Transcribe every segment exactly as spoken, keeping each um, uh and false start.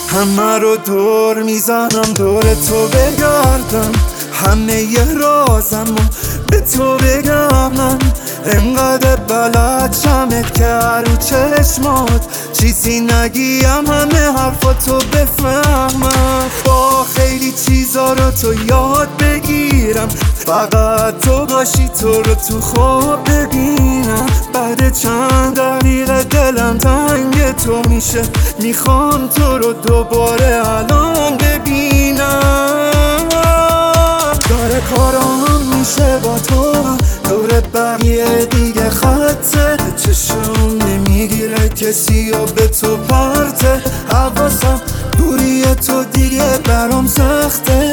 همه رو دور میزنم دور تو بگردم، همه ی رازم رو به تو بگم. من انقدر بلد شمت که رو چشمات چیزی نگیم، همه حرفاتو بفهمم. با خیلی چیزا رو تو یاد بگیرم، فقط تو باشی تو رو تو خواب ببینم. بعد چند دقیقه دلم تنگ تو میشه، میخوام تو رو دوباره الان ببینم. داره کارام میشه با تو، دور بقیه دیگه خطه، چشم نمیگیره کسی و به تو پرته. حواسم دوری تو دیگه برام سخته،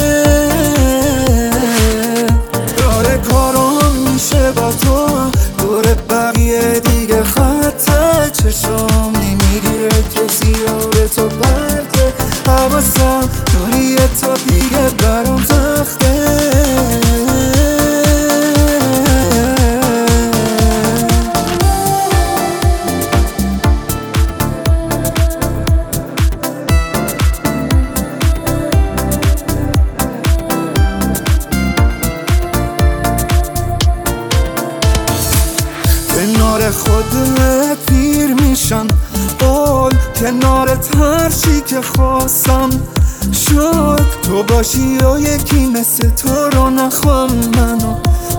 داره کارام میشه با تو، دور بقیه دیگه خطه، چشم نمیگیره کسی و به تو پرته. حواسم دوری تو دیگه برام سخته. کنار خودت پیر میشم، قول کنارت هر چی که خواستم شد. تو باشی و یکی مثل تو رو نخوام منو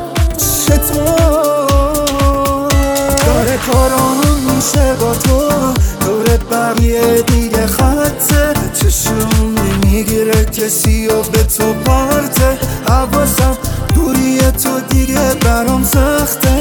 چطور. داره کارام میشه با تو، دور بقیه دیگه خطه، چشم نمیگیره کسی و به تو پرته. حواسم دوری تو دیگه برام سخته،